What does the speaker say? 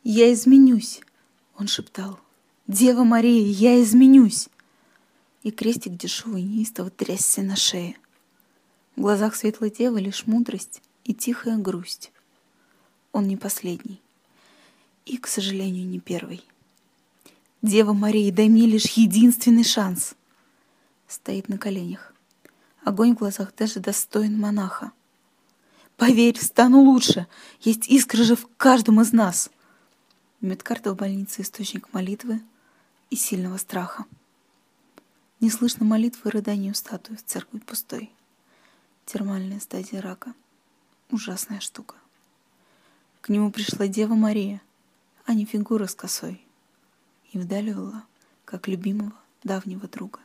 «Я изменюсь!» — он шептал. «Дева Мария, я изменюсь!» И крестик дешевый неистово трясся на шее. В глазах светлой девы лишь мудрость и тихая грусть. Он не последний и, к сожалению, не первый. «Дева Мария, дай мне лишь единственный шанс!» Стоит на коленях. Огонь в глазах даже достоин монаха. «Поверь, стану лучше! Есть искра же в каждом из нас!» Медкарта в больнице — источник молитвы и сильного страха. Не слышно молитвы и рыданию статуи в церкви пустой. Термальная стадия рака. Ужасная штука. К нему пришла Дева Мария, а не фигура с косой, и вдаль вела, как любимого давнего друга.